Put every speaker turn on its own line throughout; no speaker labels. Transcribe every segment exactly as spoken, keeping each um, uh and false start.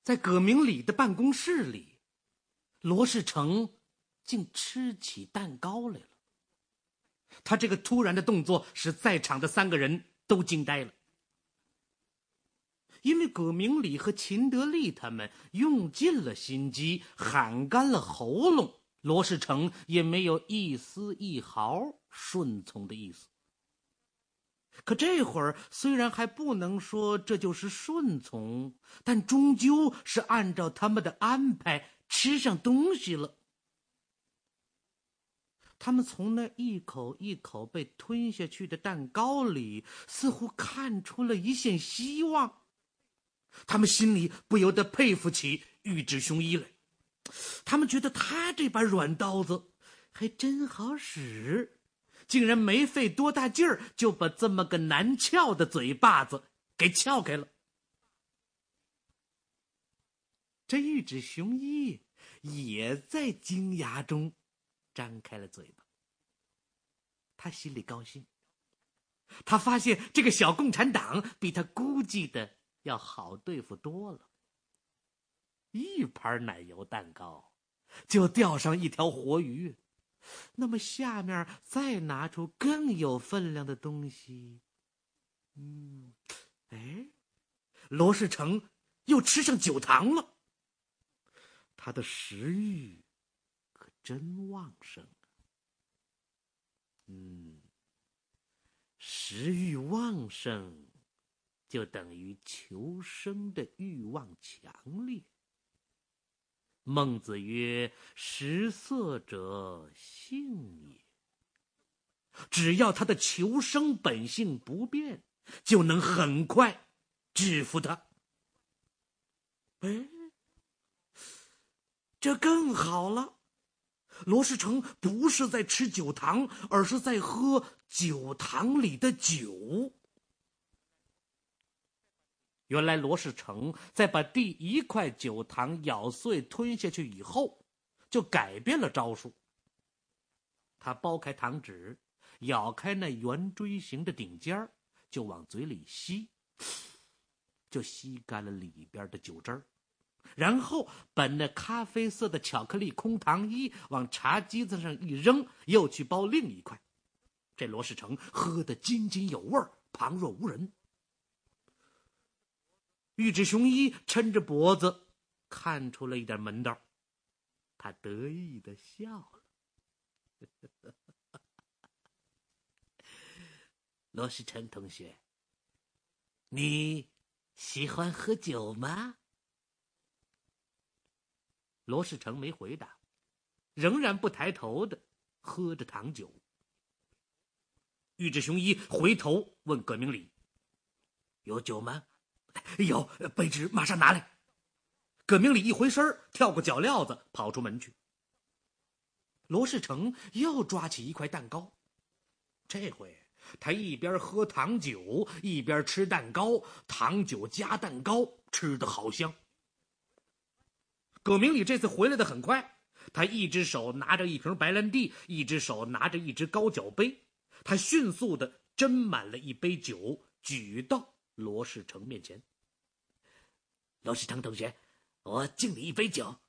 在葛明礼的办公室里，罗世成竟吃起蛋糕来了。他这个突然的动作使在场的三个人都惊呆了。因为葛明礼和秦德利他们用尽了心机，喊干了喉咙，罗世成也没有一丝一毫顺从的意思。可这会儿虽然还不能说这就是顺从，但终究是按照他们的安排吃上东西了。他们从那一口一口被吞下去的蛋糕里，似乎看出了一线希望。他们心里不由得佩服起玉质雄一来，他们觉得他这把软刀子还真好使，竟然没费多大劲儿就把这么个难撬的嘴巴子给撬开了。这玉质雄一也在惊讶中张开了嘴巴，他心里高兴，他发现这个小共产党比他估计的要好对付多了。一盘奶油蛋糕就钓上一条活鱼，那么下面再拿出更有分量的东西，嗯，哎，罗世成又吃上酒糖了。他的食欲可真旺盛。嗯，食欲旺盛就等于求生的欲望强烈。孟子曰：食色者性也。只要他的求生本性不变，就能很快制服他。哎，这更好了，罗世成不是在吃酒糖，而是在喝酒糖里的酒。原来罗世成在把第一块酒糖咬碎吞下去以后，就改变了招数。他剥开糖纸，咬开那圆锥形的顶尖，就往嘴里吸，就吸干了里边的酒汁儿，然后把那咖啡色的巧克力空糖衣往茶几子上一扔，又去剥另一块。这罗世成喝得津津有味，旁若无人。玉质雄一抻着脖子看出了一点门道，他得意地笑了。罗世成同学，你喜欢喝酒吗？罗世成没回答，仍然不抬头的喝着糖酒。玉质雄一回头问葛明礼：有酒吗？有，杯纸马上拿来。葛明礼一回身，跳过脚镣子跑出门去。罗世成又抓起一块蛋糕，这回他一边喝糖酒一边吃蛋糕，糖酒加蛋糕，吃得好香。葛明礼这次回来的很快，他一只手拿着一瓶白兰地，一只手拿着一只高脚杯，他迅速地斟满了一杯酒，举到罗世成面前。罗世成同学，我敬你一杯酒。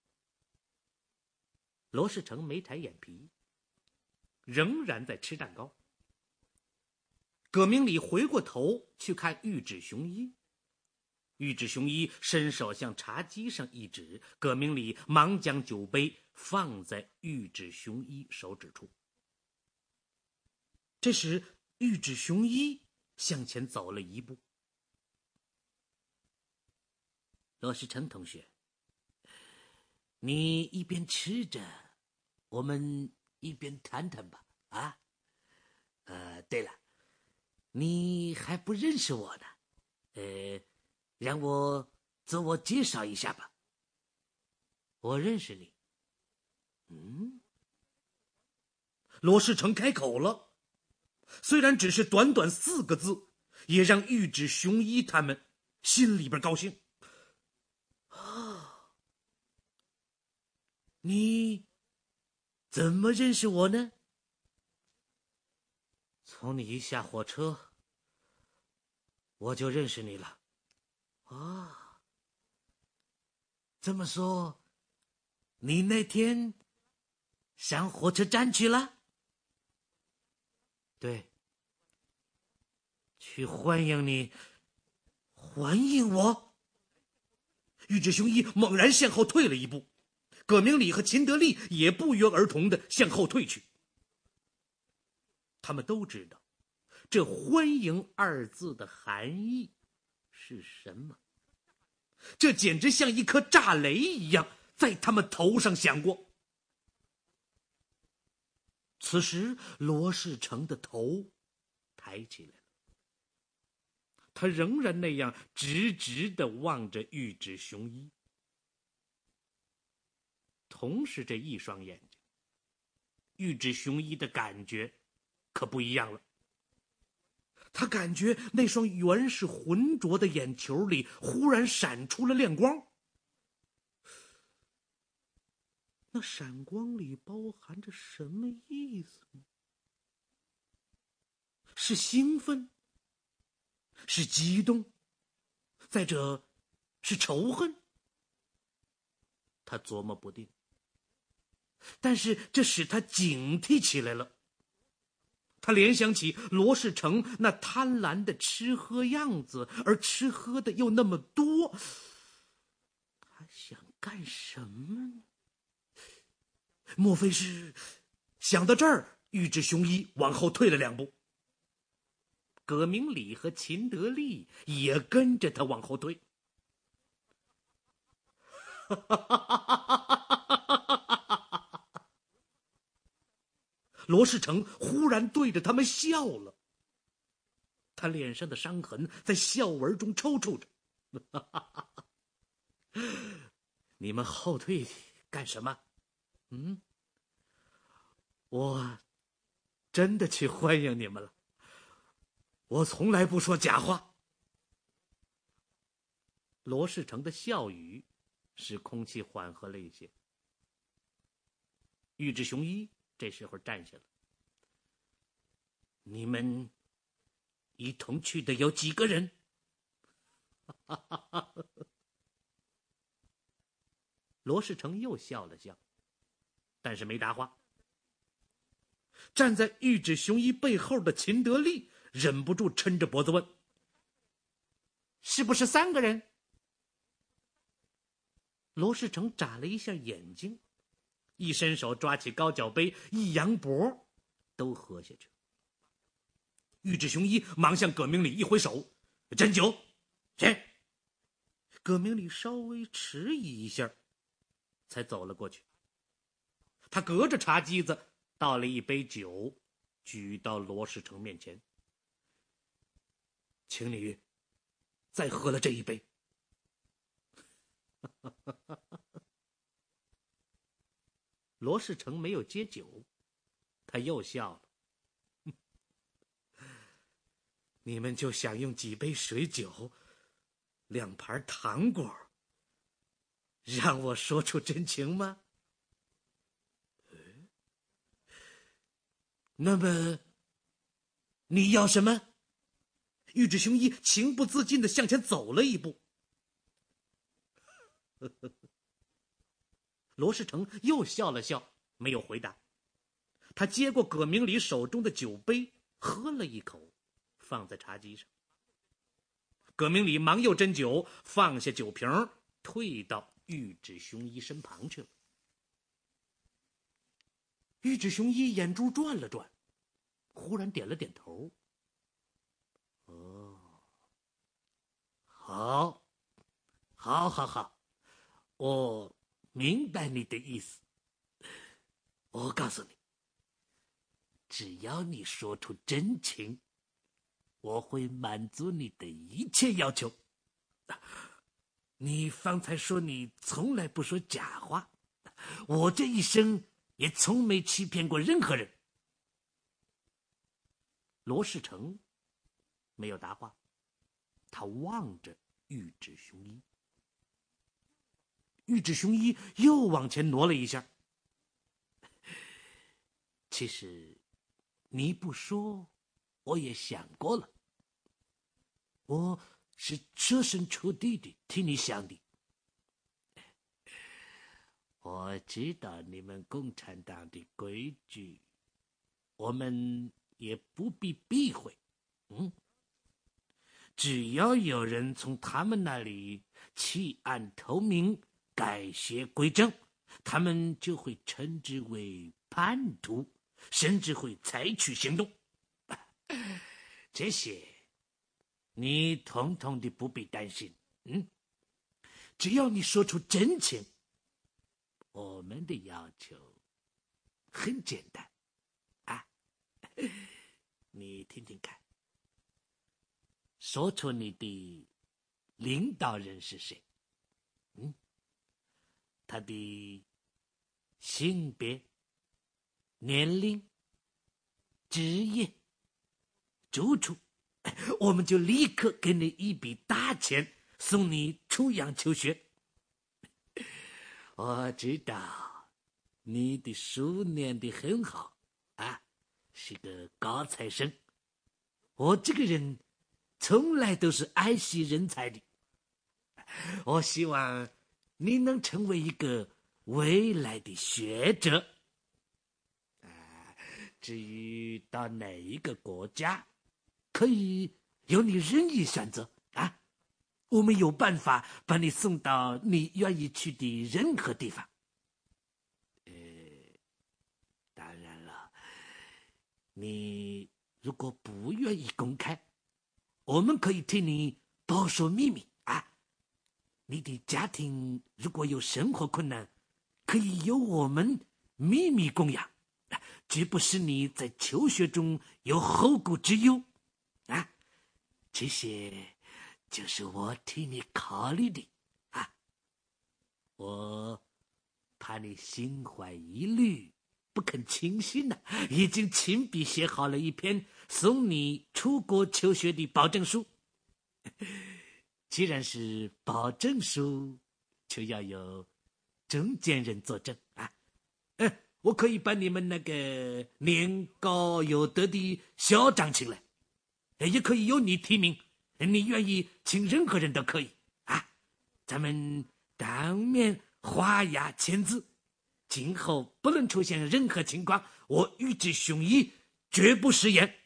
罗世成没抬眼皮，仍然在吃蛋糕。葛明礼回过头去看玉质雄一，玉质雄一伸手向茶几上一指，葛明礼忙将酒杯放在玉质雄一手指处。这时玉质雄一向前走了一步。罗世成同学，你一边吃着，我们一边谈谈吧。啊，呃，对了，你还不认识我呢，呃，让我自我介绍一下吧。我认识你。嗯，罗世成开口了，虽然只是短短四个字，也让玉质雄一他们心里边高兴。啊，你怎么认识我呢？从你一下火车，我就认识你了。啊， 这么说，你那天上火车站去了？对，去欢迎你。欢迎我？玉质雄一猛然向后退了一步，葛明礼和秦德利也不约而同地向后退去。他们都知道这欢迎二字的含义是什么，这简直像一颗炸雷一样在他们头上响过。此时罗世成的头抬起来了，他仍然那样直直地望着玉质雄一。同是这一双眼睛，玉质雄一的感觉可不一样了。他感觉那双原是浑浊的眼球里忽然闪出了亮光，那闪光里包含着什么意思呢？是兴奋？是激动？再者，是仇恨？他琢磨不定，但是这使他警惕起来了。他联想起罗世成那贪婪的吃喝样子，而吃喝的又那么多，他想干什么呢？莫非是……想到这儿，玉质雄一往后退了两步，葛明礼和秦德利也跟着他往后退。罗世成忽然对着他们笑了，他脸上的伤痕在笑纹中抽搐着。你们后退干什么？嗯，我真的去欢迎你们了，我从来不说假话。罗世成的笑语使空气缓和了一些。玉质雄一这时候站下了。你们一同去的有几个人？罗世成又笑了笑，但是没答话。站在玉质雄一背后的秦德利忍不住抻着脖子问：是不是三个人？罗世成眨了一下眼睛，一伸手抓起高脚杯，一扬脖，都喝下去。玉质雄一忙向葛明礼一挥手：斟酒，去。葛明礼稍微迟疑一下，才走了过去。他隔着茶几子倒了一杯酒，举到罗世成面前：请你再喝了这一杯。罗世成没有接酒，他又笑了。你们就想用几杯水酒，两盘糖果，让我说出真情吗？那么你要什么？玉质雄一情不自禁地向前走了一步。罗世成又笑了笑，没有回答。他接过葛明礼手中的酒杯，喝了一口，放在茶几上。葛明礼忙又斟酒，放下酒瓶，退到玉质雄一身旁去了。玉质雄一眼珠转了转，忽然点了点头。哦，好，好，好，好，我明白你的意思。我告诉你，只要你说出真情，我会满足你的一切要求。你方才说你从来不说假话，我这一生也从没欺骗过任何人。罗世成没有答话，他望着玉质雄一。玉质雄一又往前挪了一下。其实你不说，我也想过了。我是设身处地的替你想的。 我知道你们共产党的规矩，我们也不必避讳。嗯，只要有人从他们那里弃暗投明，改邪归正，他们就会称之为叛徒，甚至会采取行动。这些你统统的不必担心。嗯，只要你说出真情。我们的要求很简单啊，你听听看，说出你的领导人是谁？嗯，他的性别、年龄、职业、住处，我们就立刻给你一笔大钱，送你出洋求学。我知道你的书念得很好啊，是个高材生。我这个人从来都是爱惜人才的，我希望你能成为一个未来的学者。啊，至于到哪一个国家，可以由你任意选择啊。我们有办法把你送到你愿意去的任何地方。呃，当然了，你如果不愿意公开，我们可以替你保守秘密啊。你的家庭如果有生活困难，可以由我们秘密供养，绝不使你在求学中有后顾之忧啊。这些就是我替你考虑的啊，我怕你心怀疑虑，不肯轻信呢、啊，已经亲笔写好了一篇送你出国求学的保证书。既然是保证书，就要有中间人作证啊。嗯，我可以把你们那个年高有德的校长请来，也可以由你提名。你愿意请任何人都可以啊，咱们当面画押签字，今后不论出现任何情况，我玉置雄一绝不食言。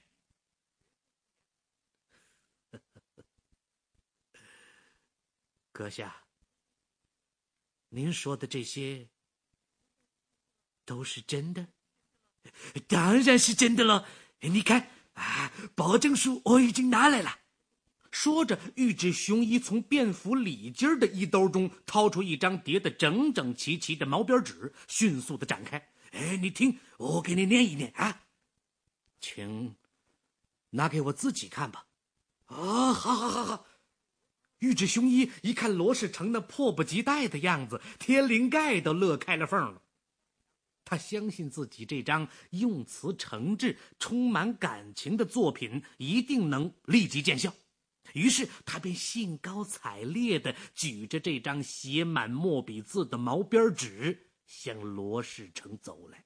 阁下，您说的这些都是真的？当然是真的了，你看啊，保证书我已经拿来了。说着，玉置雄一从便服里襟的衣兜中掏出一张叠得整整齐齐的毛边纸，迅速的展开。哎，你听，我给你念一念啊，请拿给我自己看吧。啊，好好好好。玉置雄一一看罗世成那迫不及待的样子，天灵盖都乐开了缝了。他相信自己这张用词诚挚、充满感情的作品一定能立即见效。于是他便兴高采烈地举着这张写满墨笔字的毛边纸向罗世成走来。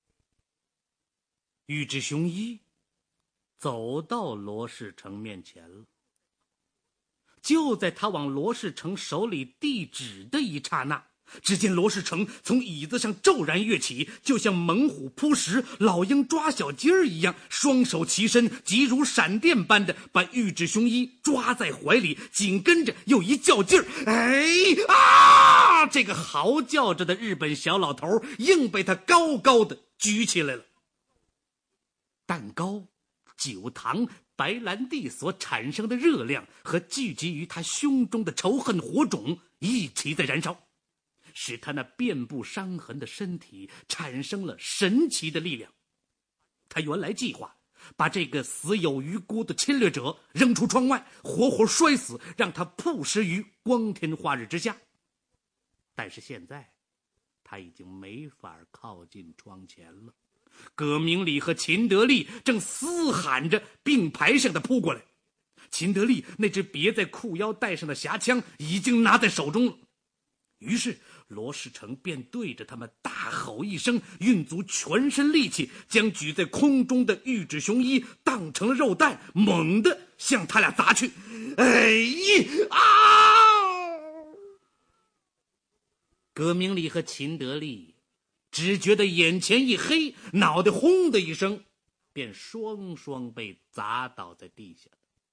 玉置雄一走到罗世成面前了。就在他往罗世成手里递纸的一刹那，只见罗世成从椅子上骤然跃起，就像猛虎扑食、老鹰抓小鸡儿一样，双手齐伸，急如闪电般的把玉置雄一抓在怀里，紧跟着又一较劲儿，哎啊！这个嚎叫着的日本小老头硬被他高高的举起来了。蛋糕、酒糖、白兰地所产生的热量和聚集于他胸中的仇恨火种一起在燃烧，使他那遍布伤痕的身体产生了神奇的力量。他原来计划把这个死有余辜的侵略者扔出窗外，活活摔死，让他曝尸于光天化日之下。但是现在他已经没法靠近窗前了。葛明礼和秦德利正嘶喊着并排上的扑过来，秦德利那只别在裤腰带上的匣枪已经拿在手中了。于是罗世成便对着他们大吼一声，运足全身力气，将举在空中的玉置雄一当成了肉弹，猛地向他俩砸去。哎啊！ 葛明礼和秦德利只觉得眼前一黑，脑袋轰的一声，便双双被砸倒在地下。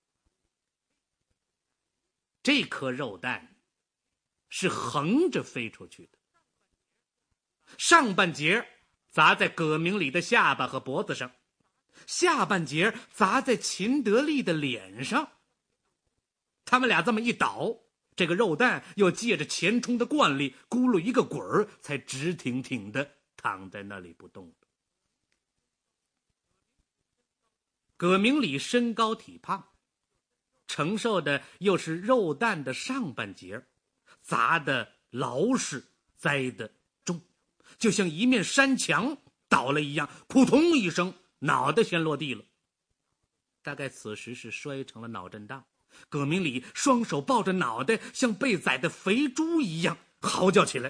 这颗肉弹是横着飞出去的，上半截砸在葛明礼的下巴和脖子上，下半截砸在秦德利的脸上。他们俩这么一倒，这个肉弹又借着前冲的惯例咕噜一个滚儿，才直挺挺的躺在那里不动。葛明礼身高体胖，承受的又是肉弹的上半截，砸的牢实，栽的重，就像一面山墙倒了一样，扑通一声，脑袋先落地了。大概此时是摔成了脑震荡，葛明礼双手抱着脑袋，像被宰的肥猪一样嚎叫起来。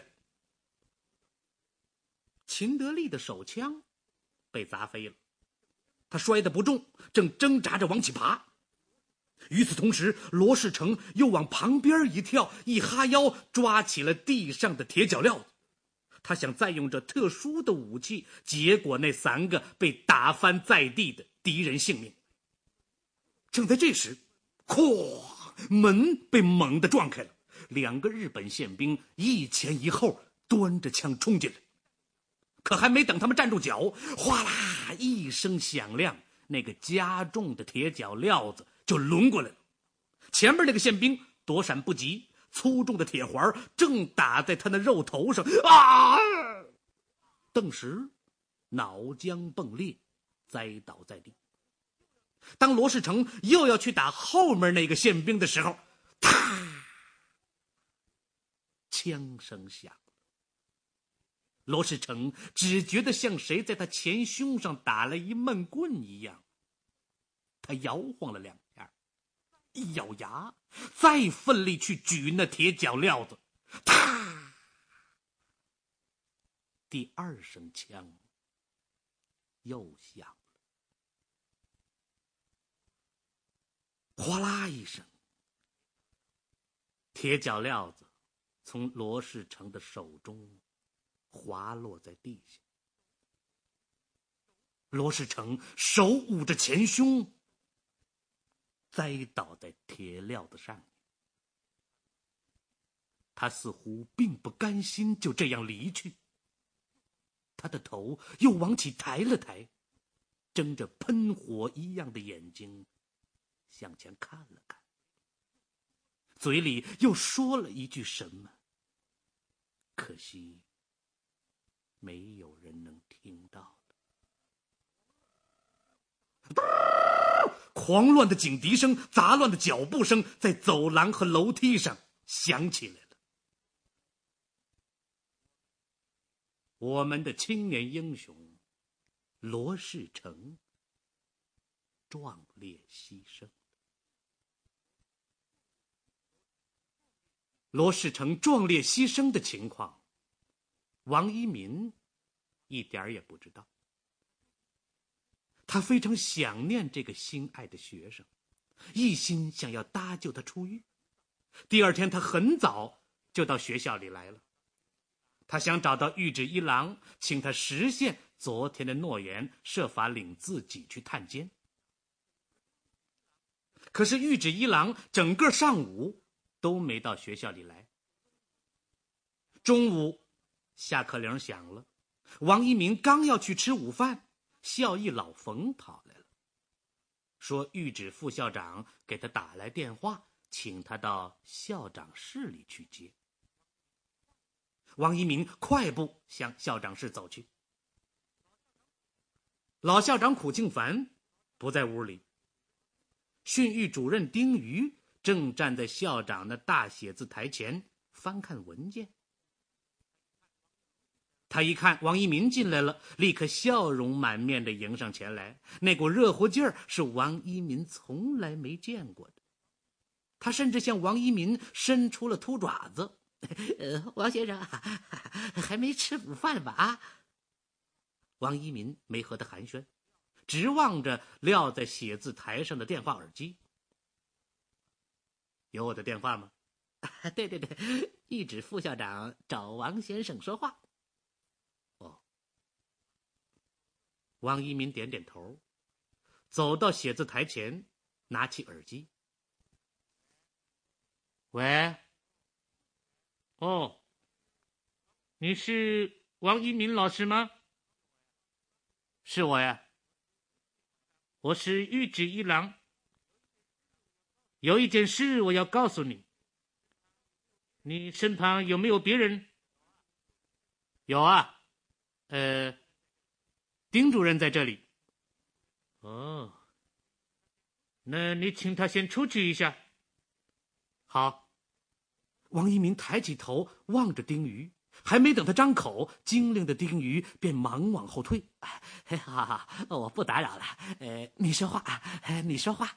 秦德利的手枪被砸飞了，他摔得不重，正挣扎着往起爬。与此同时，罗世成又往旁边一跳，一哈腰抓起了地上的铁脚镣子。他想再用这特殊的武器结果那三个被打翻在地的敌人性命。正在这时，咵，门被猛地撞开了，两个日本宪兵一前一后端着枪冲进来。可还没等他们站住脚，哗啦一声响亮，那个加重的铁脚镣子就抡过来了。前面那个宪兵躲闪不及，粗重的铁环正打在他那肉头上，啊！顿时脑浆迸裂，栽倒在地。当罗世成又要去打后面那个宪兵的时候，啪！枪声响了。罗世成只觉得像谁在他前胸上打了一闷棍一样，他摇晃了两下，一咬牙，再奋力去举那铁脚镣子，啪！第二声枪又响了，哗啦一声，铁脚镣子从罗世成的手中滑落在地下。罗世成手捂着前胸，栽倒在铁镣子上面。他似乎并不甘心就这样离去，他的头又往起抬了抬，睁着喷火一样的眼睛向前看了看，嘴里又说了一句什么，可惜没有人能听到。狂乱的警笛声，杂乱的脚步声在走廊和楼梯上响起来了。我们的青年英雄罗世成壮烈牺牲。罗世成壮烈牺牲的情况，王一民一点也不知道。他非常想念这个心爱的学生，一心想要搭救他出狱。第二天他很早就到学校里来了，他想找到玉旨一郎，请他实现昨天的诺言，设法领自己去探监。可是玉旨一郎整个上午都没到学校里来。中午下课铃响了，王一鸣刚要去吃午饭，校医老冯跑来了，说玉旨副校长给他打来电话，请他到校长室里去接。王一鸣快步向校长室走去。老校长苦庆凡不在屋里，训育主任丁瑜正站在校长的大写字台前翻看文件。他一看王一民进来了，立刻笑容满面地迎上前来，那股热乎劲儿是王一民从来没见过的。他甚至向王一民伸出了秃爪子。呃，王先生还没吃午饭吧？啊！王一民没和他寒暄，直望着撂在写字台上的电话耳机。有我的电话吗？ 对对对，一指副校长找王先生说话。哦，王一民点点头，走到写字台前，拿起耳机。喂，哦，你是王一民老师吗？是我呀，我是玉指一郎。有一件事我要告诉你，你身旁有没有别人？有啊，呃，丁主任在这里。哦，那你请他先出去一下。好。王一民抬起头望着丁鱼，还没等他张口，精灵的丁鱼便忙往后退。好好，我不打扰了。呃，你说话，你说话。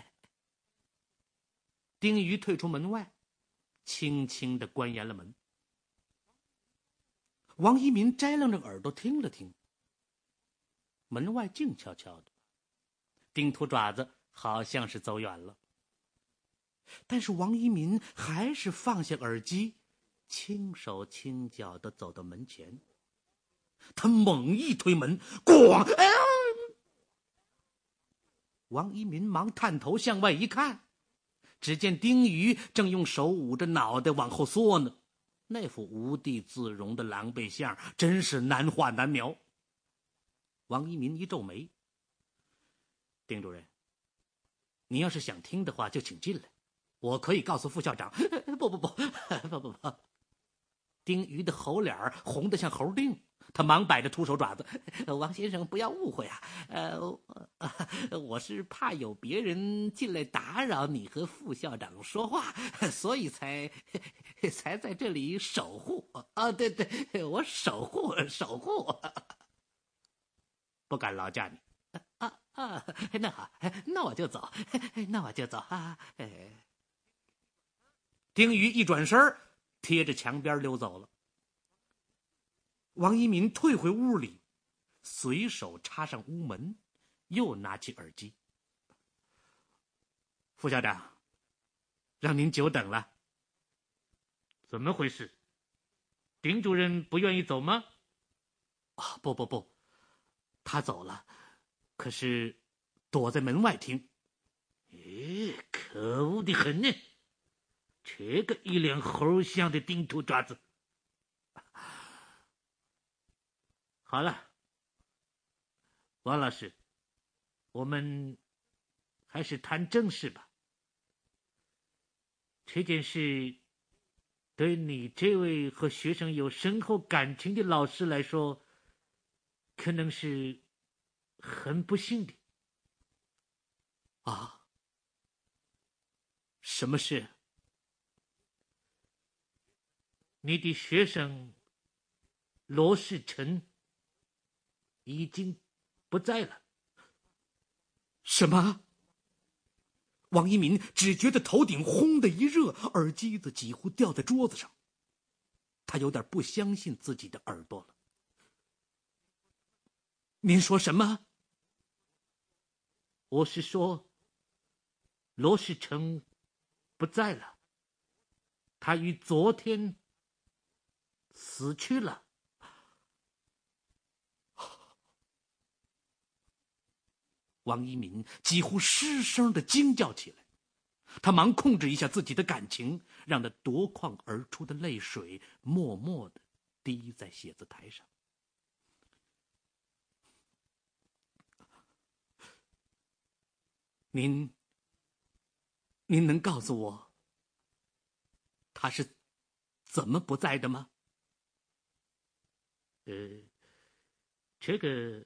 丁鱼退出门外，轻轻地关严了门。王一民摘楞着耳朵听了听，门外静悄悄的，丁秃爪子好像是走远了。但是王一民还是放下耳机，轻手轻脚地走到门前。他猛一推门，咣！哎，王一民忙探头向外一看，只见丁鱼正用手捂着脑袋往后缩呢，那副无地自容的狼狈相真是难画难描。王一民一皱眉：“丁主任，你要是想听的话就请进来，我可以告诉副校长。”不不不不不不！丁鱼的猴脸红得像猴腚，他忙摆着秃手爪子：“王先生不要误会啊，呃，我是怕有别人进来打扰你和副校长说话，所以才才在这里守护啊！对对，我守护守护，不敢劳驾你啊啊！那好，那我就走，那我就走啊！”丁鱼一转身，贴着墙边溜走了。王一民退回屋里，随手插上屋门，又拿起耳机：“副校长，让您久等了。怎么回事？丁主任不愿意走吗？”“啊，不不不，他走了，可是躲在门外听。”“咦，可恶的很呢！这个一脸猴相的丁秃爪子。”“好了，王老师，我们还是谈正事吧。这件事对你这位和学生有深厚感情的老师来说，可能是很不幸的。”“啊？什么事？”“你的学生罗世成已经不在了。”“什么？”王一民只觉得头顶轰的一热，耳机子几乎掉在桌子上。他有点不相信自己的耳朵了。“您说什么？”“我是说，罗世成不在了，他于昨天死去了。”王一民几乎失声的惊叫起来，他忙控制一下自己的感情，让那夺眶而出的泪水默默的滴在写字台上。“您您能告诉我他是怎么不在的吗？”“呃，这个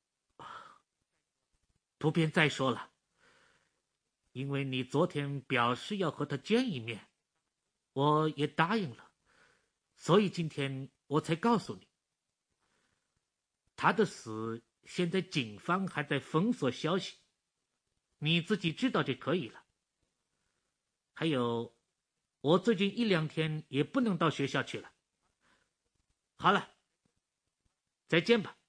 不便再说了，因为你昨天表示要和他见一面，我也答应了，所以今天我才告诉你。他的死现在警方还在封锁消息，你自己知道就可以了。还有，我最近一两天也不能到学校去了。好了，再见吧。”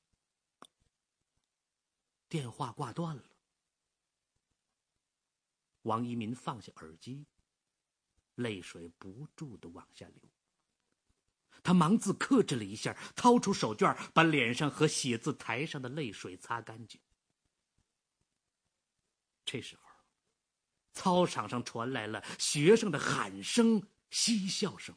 电话挂断了。王一民放下耳机， 泪水不住地往下流。他忙自克制了一下，掏出手绢，把脸上和写字台上的泪水擦干净。这时候，操场上传来了学生的喊声、嬉笑声。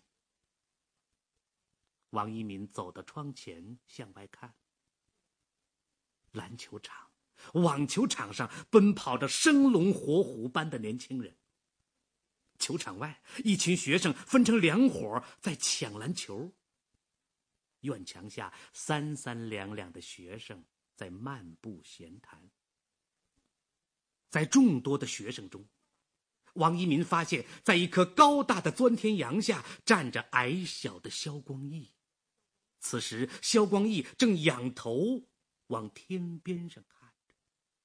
王一民走到窗前向外看，篮球场、网球场上奔跑着生龙活虎般的年轻人。球场外，一群学生分成两伙在抢篮球。院墙下，三三两两的学生在漫步闲谈。在众多的学生中，王一民发现，在一棵高大的钻天杨下站着矮小的萧光义。此时，萧光义正仰头往天边上看着。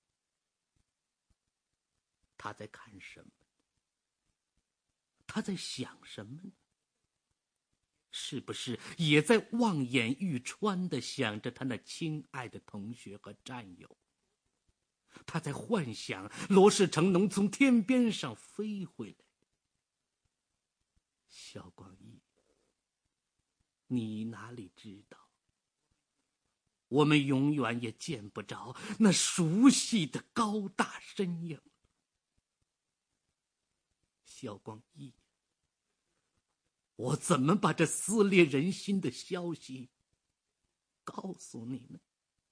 他在看什么？他在想什么呢？是不是也在望眼欲穿地想着他那亲爱的同学和战友？他在幻想罗世成能从天边上飞回来。萧光义，你哪里知道，我们永远也见不着那熟悉的高大身影。萧光义，我怎么把这撕裂人心的消息告诉你呢？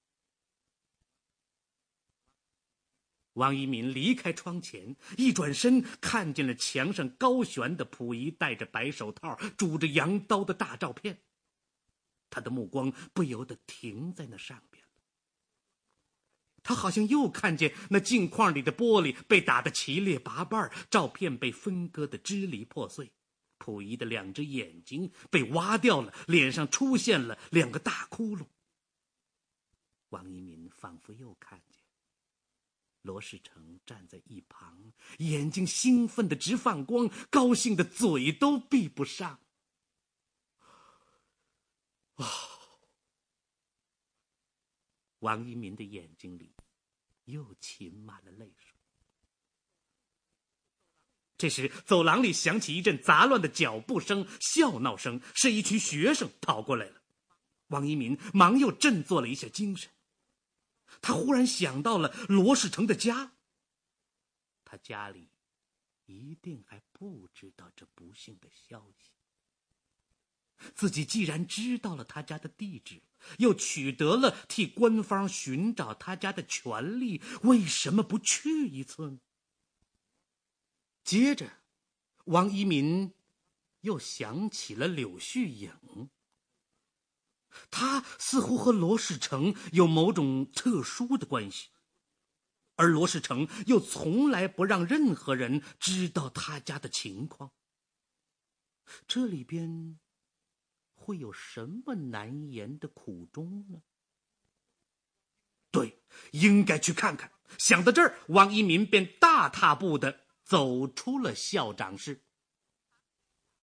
王一民离开窗前，一转身看见了墙上高悬的溥仪戴着白手套、拄着羊刀的大照片，他的目光不由得停在那上边了。他好像又看见那镜框里的玻璃被打得七裂八瓣，照片被分割得支离破碎，溥仪的两只眼睛被挖掉了，脸上出现了两个大窟窿。王一民仿佛又看见罗世成站在一旁，眼睛兴奋得直放光，高兴的嘴都闭不上。哦，王一民的眼睛里又噙满了泪水。这时，走廊里响起一阵杂乱的脚步声、笑闹声，是一群学生跑过来了。王一民忙又振作了一下精神。他忽然想到了罗世成的家，他家里一定还不知道这不幸的消息。自己既然知道了他家的地址，又取得了替官方寻找他家的权利，为什么不去一次呢？接着，王一民又想起了柳絮影。他似乎和罗世成有某种特殊的关系，而罗世成又从来不让任何人知道他家的情况。这里边会有什么难言的苦衷呢？对，应该去看看。想到这儿，王一民便大踏步地走出了校长室。